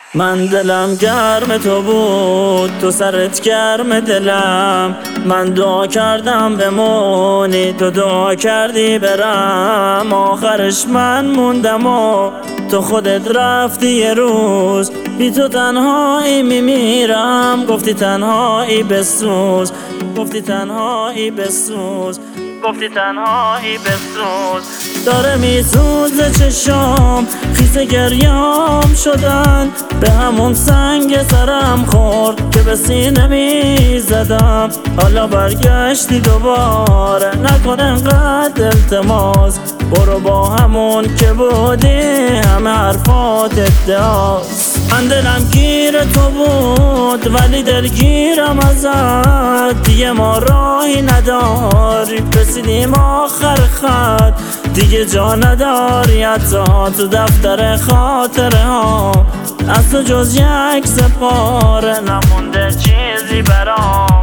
من دلم گرم تو بود، تو سرت گرم دلم. من دعا کردم بمونی، تو دعا کردی برم. آخرش من موندم و تو خودت رفتی. یه روز بی تو تنهایی میمیرم. گفتی تنهایی بسوز، گفتی تنهایی بسوز، گفتی تنهایی بسوز. داره میسوزه چشام، خیس گریام شدن. به همون سنگ سرم خورد که به سینه میزدم. حالا برگشتی دوباره، نکن انقدر التماس. برو با همون که بودی، همه حرفات ادعاست. من دلم گیر تو بود ولی دلگیرم ازت. دیگه ما راهی نداریم، رسیدیم آخر خط. دیگه جا نداری حتی تو دفتر خاطره ها. از تو جز یک سپاره نمونده چیزی برام.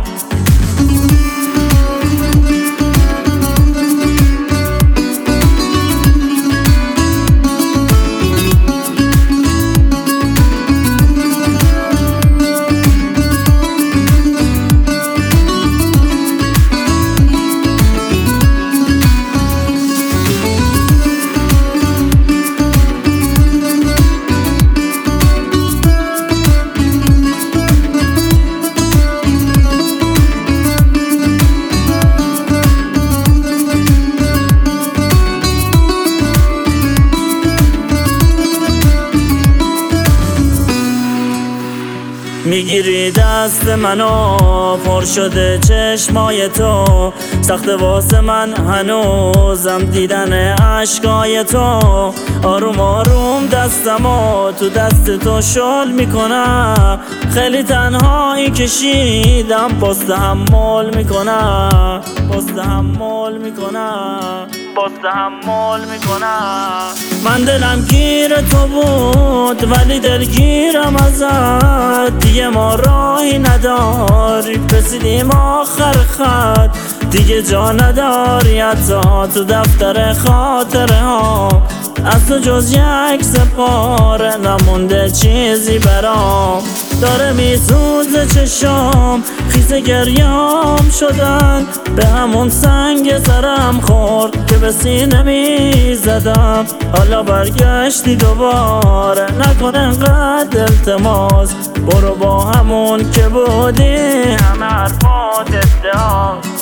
میگیری دست منو، پر شده چشمای تو. سخت واسه من هنوزم دیدن عشقای تو. آروم آروم دستمو تو دست تو شل میکنم. خیلی تنهایی کشیدم، باز تحمل میکنم، باز تحمل میکنم، باز تحمل میکنم. من دلم گیر تو بود ولی دلگیرم ازت. دیگه ما راهی نداریم، رسیدیم آخر خط. دیگه جا نداری حتی تو دفتر خاطره ها. از تو جز یک سپاره نمونده چیزی برام. داره میسوزه چشام، خیس گریام شدن. به همون سنگ سرم خورد که به سینه میزدم. حالا برگشتی دوباره، نکن انقدر التماس. برو با همون که بودی، همه حرفات ادعاست.